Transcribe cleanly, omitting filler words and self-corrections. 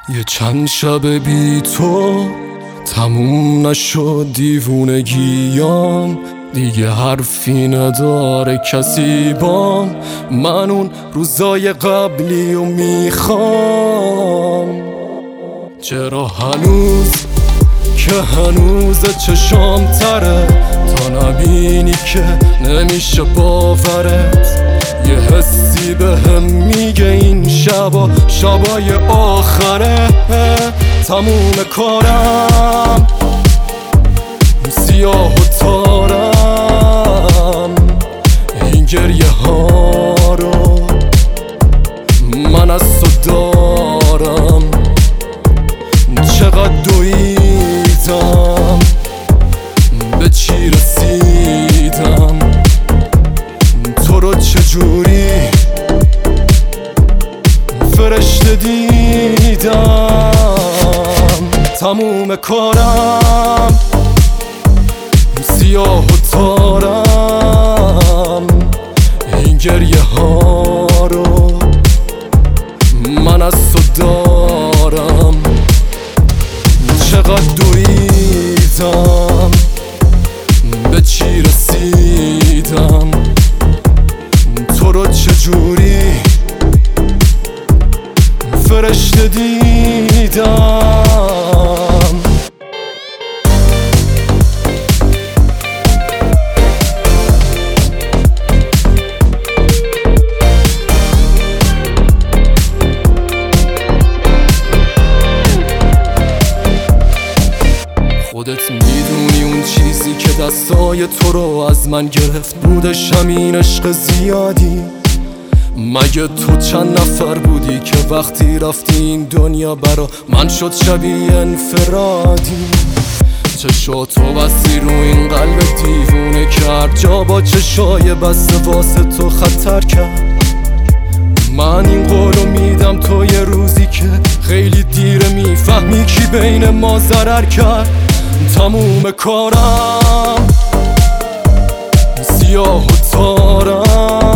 یه چند شب بی تو تموم نشد دیوونگیام، دیگه حرفی نداره کسی بام. من اون روزای قبلی رو میخوام. چرا هنوز که هنوز چشام تره، تا نبینی که نمیشه باورت. یه حسی بهم میگه این شبای آخره. تموم کارم سیاه و تارم، این گریه ها رو من از تو دارم. چقدر دویدم، به چی رسیدم، تو رو چجوری فرشته دیدم. تموم کارم سیاه و تارم، این گریه ها رو من از تو دارم. چقدر دویدم، به چی رسیدم، تو رو چجوری فرشته دیدم. خودت میدونی اون چیزی که دستای تو رو از من گرفت بودش همین عشق زیادی. مگه تو چند نفر بودی که وقتی رفتی این دنیا برا من شد شبیه انفرادی. چشاتو بستی رو این قلب دیوونه کرد، جا با چشای بسته واسه تو خطر کرد. من این قولو میدم تو یه روزی که خیلی دیره میفهمی کی بین ما ضرر کرد. تموم کارم سیاه و تارم،